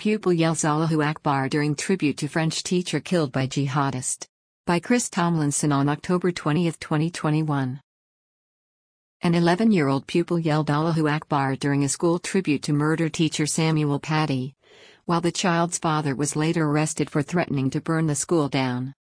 Pupil yells Allahu Akbar during tribute to French teacher killed by jihadist. By Chris Tomlinson on October 20, 2021. An 11-year-old pupil yelled Allahu Akbar during a school tribute to murdered teacher Samuel Paty, while the child's father was later arrested for threatening to burn the school down.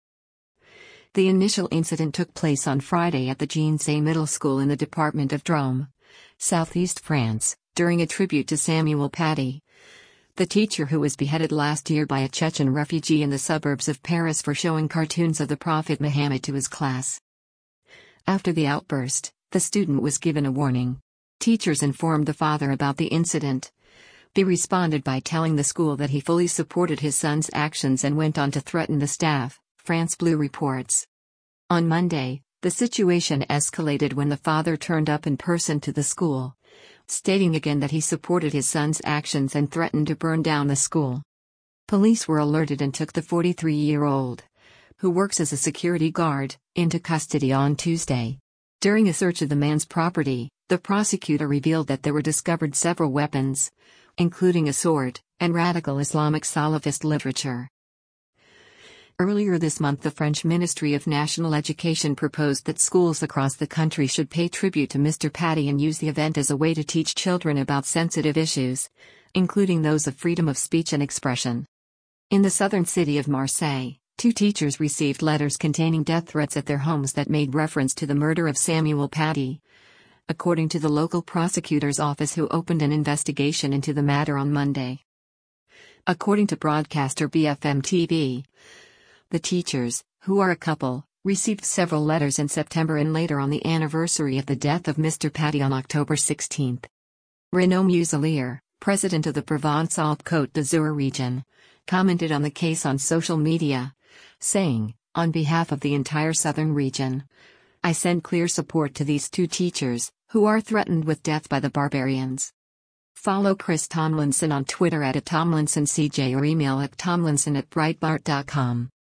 The initial incident took place on Friday at the Jean-Say Middle School in the department of Drôme, southeast France, during a tribute to Samuel Paty, the teacher who was beheaded last year by a Chechen refugee in the suburbs of Paris for showing cartoons of the Prophet Muhammad to his class. After the outburst, the student was given a warning. Teachers informed the father about the incident. He responded by telling the school that he fully supported his son's actions and went on to threaten the staff, France Bleu reports. On Monday, the situation escalated when the father turned up in person to the school, stating again that he supported his son's actions and threatened to burn down the school. Police were alerted and took the 43-year-old, who works as a security guard, into custody on Tuesday. During a search of the man's property, the prosecutor revealed that there were discovered several weapons, including a sword, and radical Islamic Salafist literature. Earlier this month, the French Ministry of National Education proposed that schools across the country should pay tribute to Mr. Paty and use the event as a way to teach children about sensitive issues, including those of freedom of speech and expression. In the southern city of Marseille, 2 teachers received letters containing death threats at their homes that made reference to the murder of Samuel Paty, according to the local prosecutor's office, who opened an investigation into the matter on Monday. According to broadcaster BFM TV, the teachers, who are a couple, received several letters in September and later on the anniversary of the death of Mr. Paty on October 16. Renaud Muselier, president of the Provence-Alpes-Côte d'Azur region, commented on the case on social media, saying, "On behalf of the entire southern region, I send clear support to these 2 teachers, who are threatened with death by the barbarians." Follow Chris Tomlinson on Twitter @TomlinsonCJ or email at tomlinson@breitbart.com.